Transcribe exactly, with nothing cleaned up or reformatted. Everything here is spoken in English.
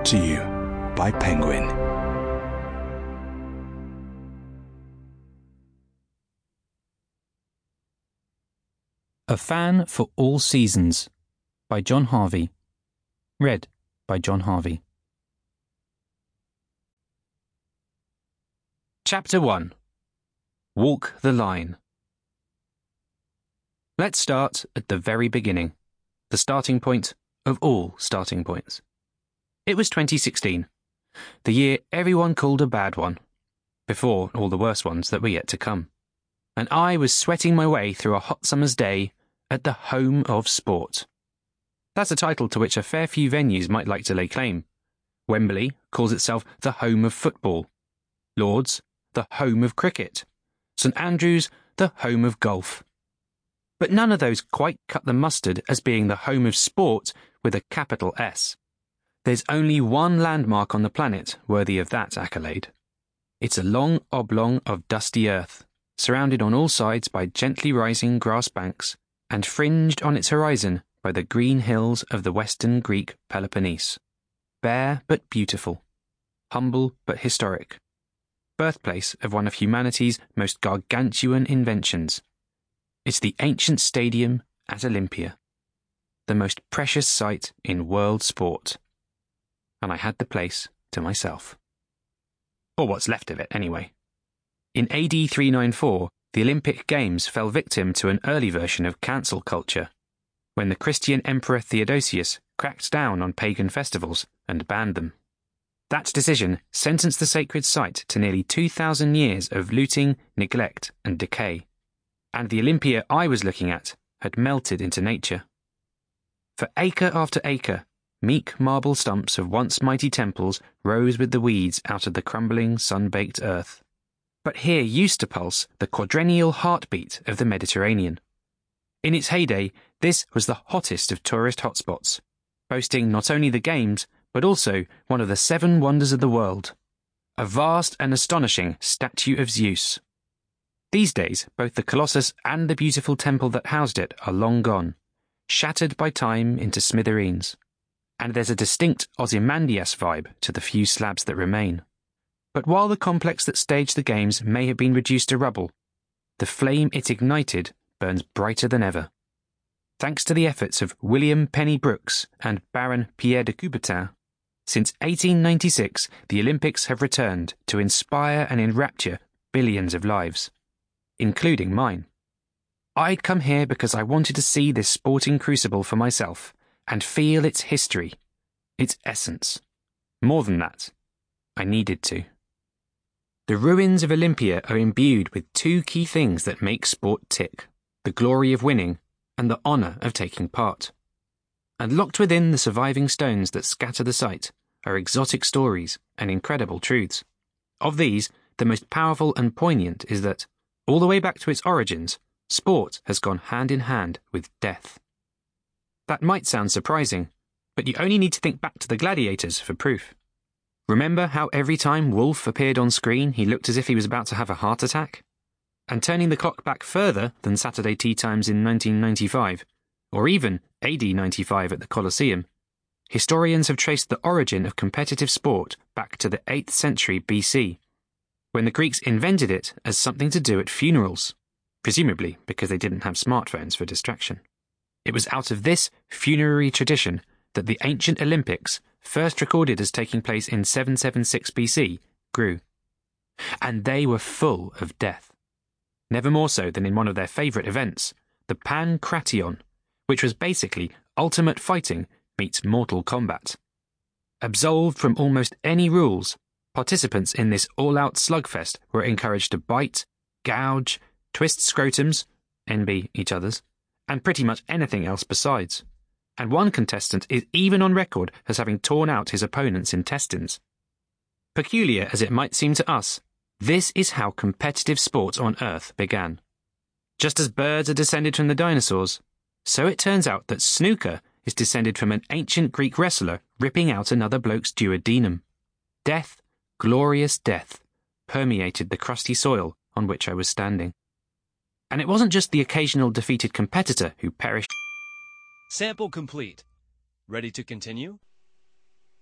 to you by Penguin. A Fan for All Seasons by John Harvey. Read by John Harvey. Chapter one. Walk the Line. Let's start at the very beginning, the starting point of all starting points. It was twenty sixteen, the year everyone called a bad one, before all the worse ones that were yet to come. And I was sweating my way through a hot summer's day at the home of sport. That's a title to which a fair few venues might like to lay claim. Wembley calls itself the home of football. Lord's, the home of cricket. St Andrews, the home of golf. But none of those quite cut the mustard as being the home of sport with a capital S. There's only one landmark on the planet worthy of that accolade. It's a long oblong of dusty earth, surrounded on all sides by gently rising grass banks, and fringed on its horizon by the green hills of the western Greek Peloponnese. Bare but beautiful, humble but historic, birthplace of one of humanity's most gargantuan inventions. It's the ancient stadium at Olympia, the most precious sight in world sport. And I had the place to myself. Or what's left of it, anyway. In A D three ninety-four, the Olympic Games fell victim to an early version of cancel culture, when the Christian Emperor Theodosius cracked down on pagan festivals and banned them. That decision sentenced the sacred site to nearly two thousand years of looting, neglect, and decay, and the Olympia I was looking at had melted into nature. For acre after acre, meek marble stumps of once mighty temples rose with the weeds out of the crumbling, sun-baked earth. But here used to pulse the quadrennial heartbeat of the Mediterranean. In its heyday, this was the hottest of tourist hotspots, boasting not only the Games, but also one of the seven wonders of the world, a vast and astonishing statue of Zeus. These days, both the Colossus and the beautiful temple that housed it are long gone, shattered by time into smithereens, and there's a distinct Ozymandias vibe to the few slabs that remain. But while the complex that staged the Games may have been reduced to rubble, the flame it ignited burns brighter than ever. Thanks to the efforts of William Penny Brooks and Baron Pierre de Coubertin, since eighteen ninety-six the Olympics have returned to inspire and enrapture billions of lives, including mine. I'd come here because I wanted to see this sporting crucible for myself and feel its history, its essence. More than that, I needed to. The ruins of Olympia are imbued with two key things that make sport tick: the glory of winning and the honour of taking part. And locked within the surviving stones that scatter the site are exotic stories and incredible truths. Of these, the most powerful and poignant is that, all the way back to its origins, sport has gone hand in hand with death. That might sound surprising, but you only need to think back to the gladiators for proof. Remember how every time Wolfe appeared on screen he looked as if he was about to have a heart attack? And turning the clock back further than Saturday tea times in nineteen ninety-five, or even A D ninety-five at the Colosseum, historians have traced the origin of competitive sport back to the eighth century B C, when the Greeks invented it as something to do at funerals, presumably because they didn't have smartphones for distraction. It was out of this funerary tradition that the ancient Olympics, first recorded as taking place in seven seventy-six B C, grew. And they were full of death. Never more so than in one of their favourite events, the Pankration, which was basically ultimate fighting meets mortal combat. Absolved from almost any rules, participants in this all-out slugfest were encouraged to bite, gouge, twist scrotums, envy each other's, and pretty much anything else besides. And one contestant is even on record as having torn out his opponent's intestines. Peculiar as it might seem to us, this is how competitive sport on Earth began. Just as birds are descended from the dinosaurs, so it turns out that snooker is descended from an ancient Greek wrestler ripping out another bloke's duodenum. Death, glorious death, permeated the crusty soil on which I was standing. And it wasn't just the occasional defeated competitor who perished. Sample complete. Ready to continue?